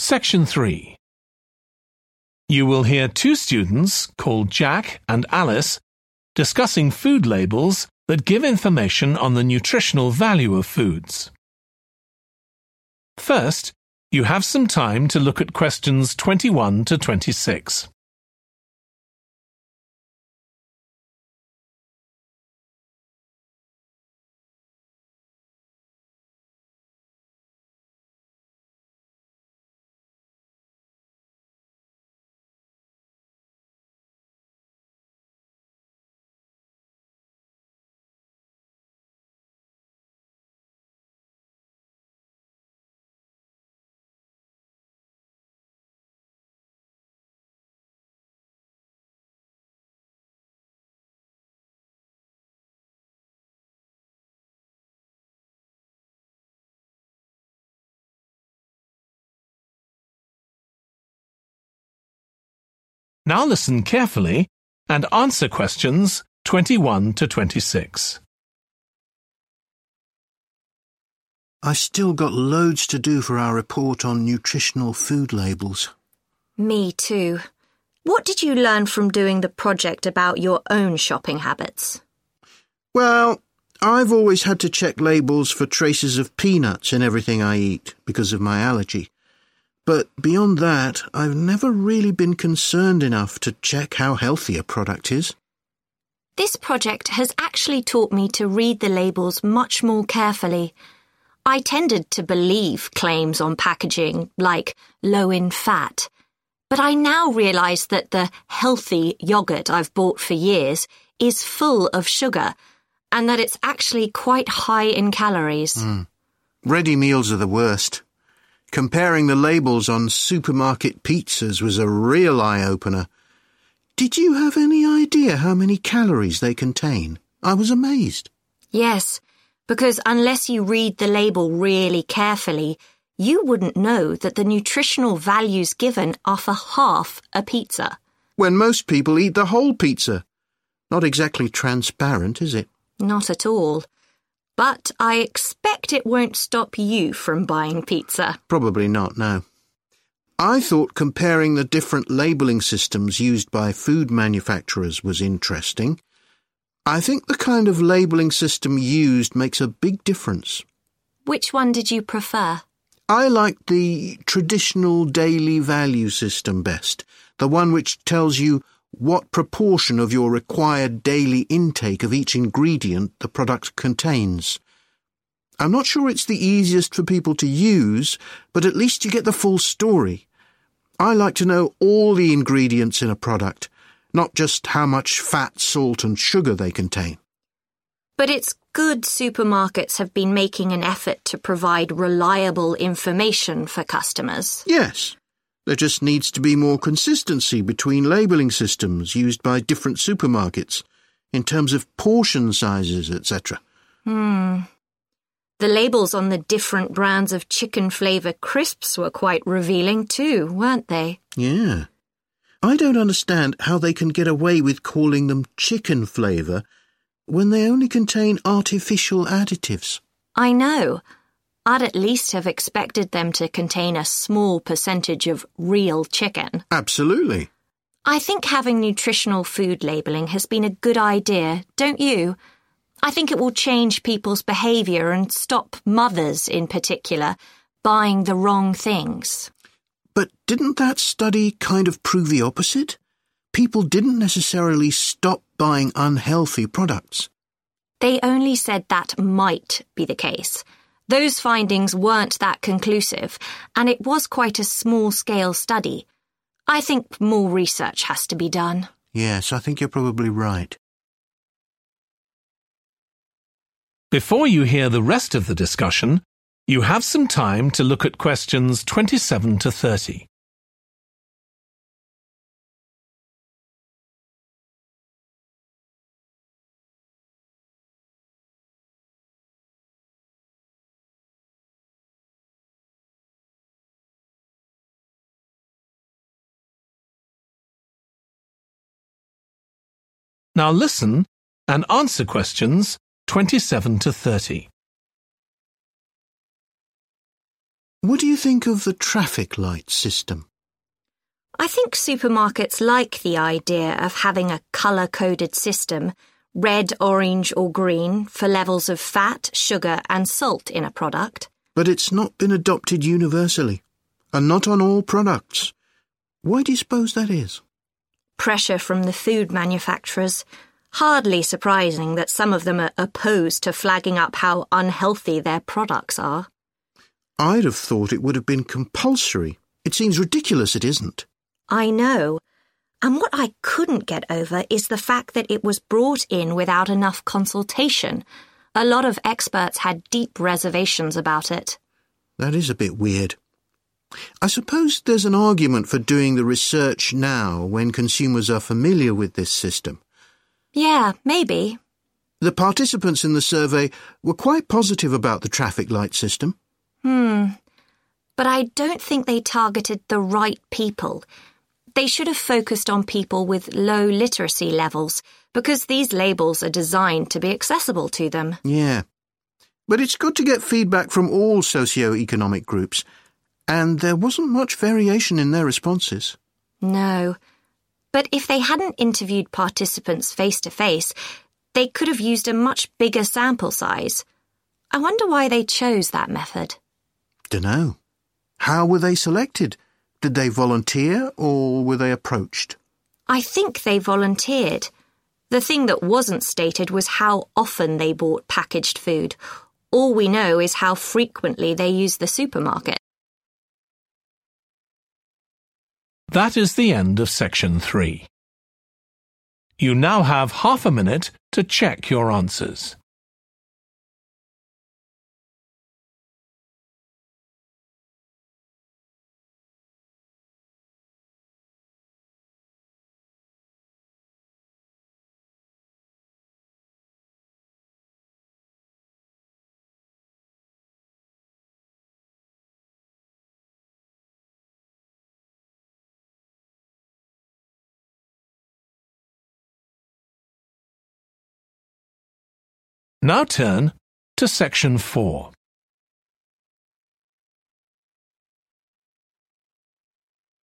Section 3. You will hear two students called Jack and Alice discussing food labels that give information on the nutritional value of foods. First, you have some time to look at questions 21 to 26. Now listen carefully and answer questions 21 to 26. I've still got loads to do for our report on nutritional food labels. Me too. What did you learn from doing the project about your own shopping habits? Well, I've always had to check labels for traces of peanuts in everything I eat because of my allergy. But beyond that, I've never really been concerned enough to check how healthy a product is. This project has actually taught me to read the labels much more carefully. I tended to believe claims on packaging, like low in fat. But I now realise that the healthy yoghurt I've bought for years is full of sugar, and that it's actually quite high in calories. Ready meals are the worst. Comparing the labels on supermarket pizzas was a real eye-opener. Did you have any idea how many calories they contain? I was amazed. Yes, because unless you read the label really carefully, you wouldn't know that the nutritional values given are for half a pizza. When most people eat the whole pizza. Not exactly transparent, is it? Not at all. But I expect it won't stop you from buying pizza. Probably not, no. I thought comparing the different labelling systems used by food manufacturers was interesting. I think the kind of labelling system used makes a big difference. Which one did you prefer? I liked the traditional daily value system best, the one which tells you what proportion of your required daily intake of each ingredient the product contains. I'm not sure it's the easiest for people to use, but at least you get the full story. I like to know all the ingredients in a product, not just how much fat, salt and sugar they contain. But it's good supermarkets have been making an effort to provide reliable information for customers. Yes. There just needs to be more consistency between labelling systems used by different supermarkets in terms of portion sizes, etc. The labels on the different brands of chicken flavour crisps were quite revealing too, weren't they? Yeah. I don't understand how they can get away with calling them chicken flavour when they only contain artificial additives. I know. I'd at least have expected them to contain a small percentage of real chicken. Absolutely. I think having nutritional food labelling has been a good idea, don't you? I think it will change people's behaviour and stop mothers, in particular, buying the wrong things. But didn't that study kind of prove the opposite? People didn't necessarily stop buying unhealthy products. They only said that might be the case. Those findings weren't that conclusive, and it was quite a small-scale study. I think more research has to be done. Yes, I think you're probably right. Before you hear the rest of the discussion, you have some time to look at questions 27 to 30. Now listen and answer questions 27 to 30. What do you think of the traffic light system? I think supermarkets like the idea of having a colour-coded system, red, orange or green, for levels of fat, sugar and salt in a product. But it's not been adopted universally, and not on all products. Why do you suppose that is? Pressure from the food manufacturers. Hardly surprising that some of them are opposed to flagging up how unhealthy their products are. I'd have thought it would have been compulsory. It seems ridiculous it isn't. I know. And what I couldn't get over is the fact that it was brought in without enough consultation. A lot of experts had deep reservations about it. That is a bit weird. I suppose there's an argument for doing the research now when consumers are familiar with this system. Yeah, maybe. The participants in the survey were quite positive about the traffic light system. But I don't think they targeted the right people. They should have focused on people with low literacy levels, because these labels are designed to be accessible to them. Yeah. But it's good to get feedback from all socio-economic groups, and there wasn't much variation in their responses. No. But if they hadn't interviewed participants face-to-face, they could have used a much bigger sample size. I wonder why they chose that method. Dunno. How were they selected? Did they volunteer or were they approached? I think they volunteered. The thing that wasn't stated was how often they bought packaged food. All we know is how frequently they used the supermarket. That is the end of section 3. You now have half a minute to check your answers. Now turn to section 4.